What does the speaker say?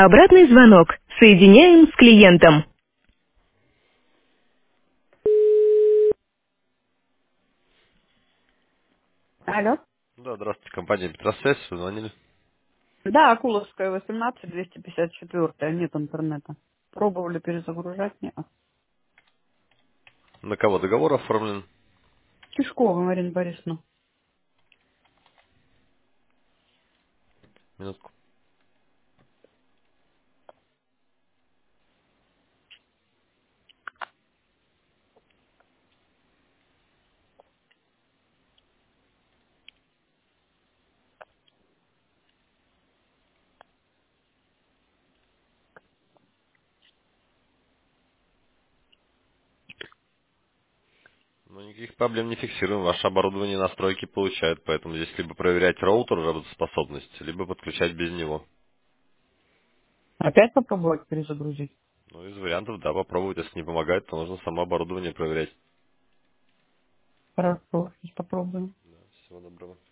Обратный звонок. Соединяем с клиентом. Алло. Да, здравствуйте, компания Петросвязь, вы звонили. Да, Акуловская, 18, 254, нет интернета. Пробовали перезагружать? Нет. На кого договор оформлен? Тишкова, Марина Борисовна. Минутку. Ну, никаких проблем не фиксируем. Ваше оборудование настройки получает, поэтому здесь либо проверять роутер работоспособность, либо подключать без него. Опять попробовать перезагрузить? Ну, из вариантов, да, попробовать. Если не помогает, то нужно само оборудование проверять. Хорошо, сейчас попробуем. Да, всего доброго.